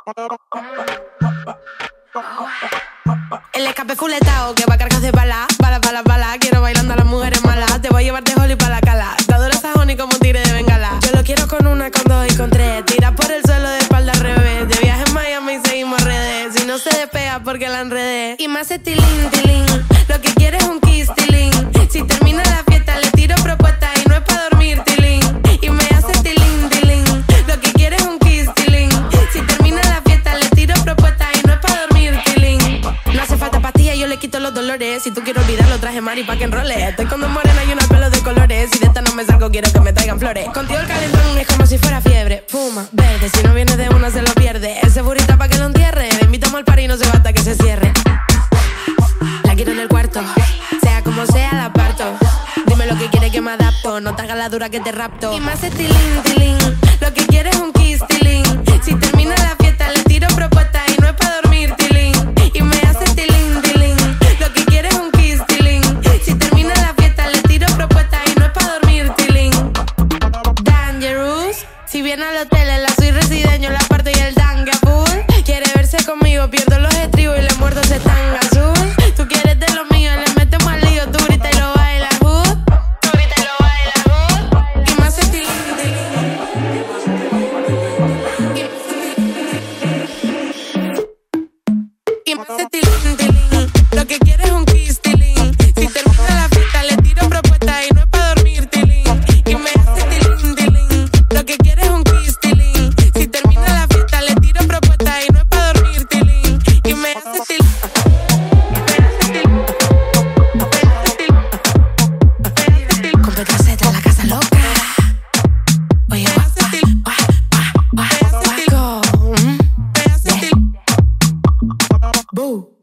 El escape fuletao, que va cargas de bala, bala. Quiero bailando a las mujeres malas. Te voy a llevar de Holly pa' la cala. Te adoro esa honey como un tigre de bengala. Yo lo quiero con una, con dos y con tres. Tira por el suelo de espalda al revés. De viaje en Miami y seguimos redes. Si no se despega porque la enredé. Y más tilín, tilín. Lo que quiere es un kiss, tilín. Si termina la fiesta le tiro propuesta y no es pa' dormir, tilín. Y me hace tilín, tilín. Lo que quiere es un kiss, tilín. Si termina la fiesta le tiro propuesta y no es pa' dormir, tilín. No hace falta pastilla, yo le quito los dolores. Si tú quieres olvidarlo, traje mari pa' que enrole. Estoy con dos morenas y una pelo de colores. Si de esta no me salgo, quiero que me traigan flores. Contigo el calentón es como si fuera fiebre. Fuma, verde, si no viene de una se lo pierde. Ese burrita pa' que lo entierre. Le invitamos al party y no se va hasta que se cierre. La quiero en el cuarto, sea como sea la parto. Dime lo que quiere que me adapto. No te hagas la dura que te rapto. Y me hace tilín, tilín. Lo que quiere es un kiss, tilín. Si termina la fiesta le tiro propuesta y no es pa' dormir, tilín. Y me hace tilín, tilín. Lo que quiere es un kiss, tilín. Si termina la fiesta le tiro propuesta y no es pa' dormir, tilín. Dangerous. Si viene al hotel en la suite resideño, la parte y el tanque full. Quiere verse conmigo, pierdo los estribos y le muerdo ese tanga azul. Tú quieres de lo mío, le metemos al lío. Tú grita y lo bailas hood. Tú grita y lo bailas hood. Y me hace tilín, y me hace tilín, tilín. Lo que quiere es un kiss, tilín. Si termina la fiesta le tiro propuesta y no es pa' dormir, tilín. Y me hace tilín, tilín. Lo que quiere es un kiss, tilín. Si termina la fiesta le tiro propuesta y no es pa' dormir, tilín. Y me hace tilín. Completarse tras la casa loca. Oye, Boo.